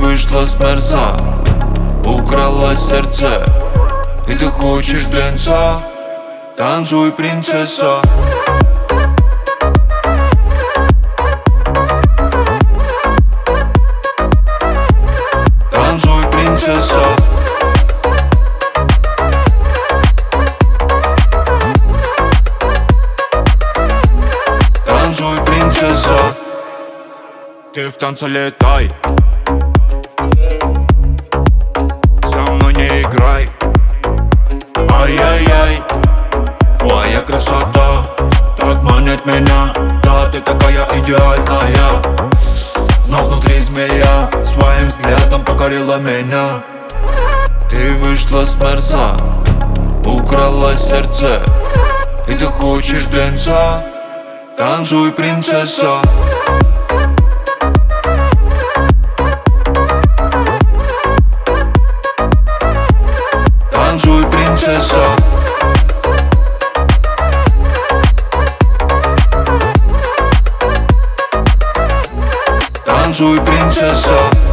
вышла с мерза, украла сердце, и ты хочешь дэнса. Танцуй, принцесса. Танцуй, принцесса. Танцуй, принцесса. Ты в танце летай, со мной не играй. Ай-яй-яй, твоя красота так манит меня. Да, ты такая идеальная, но внутри змея своим взглядом покорила меня. Ты вышла с мерза, украла сердце, и ты хочешь дэнса. Танцуй, принцесса. Танцуй, принцесса. Танцуй, принцесса.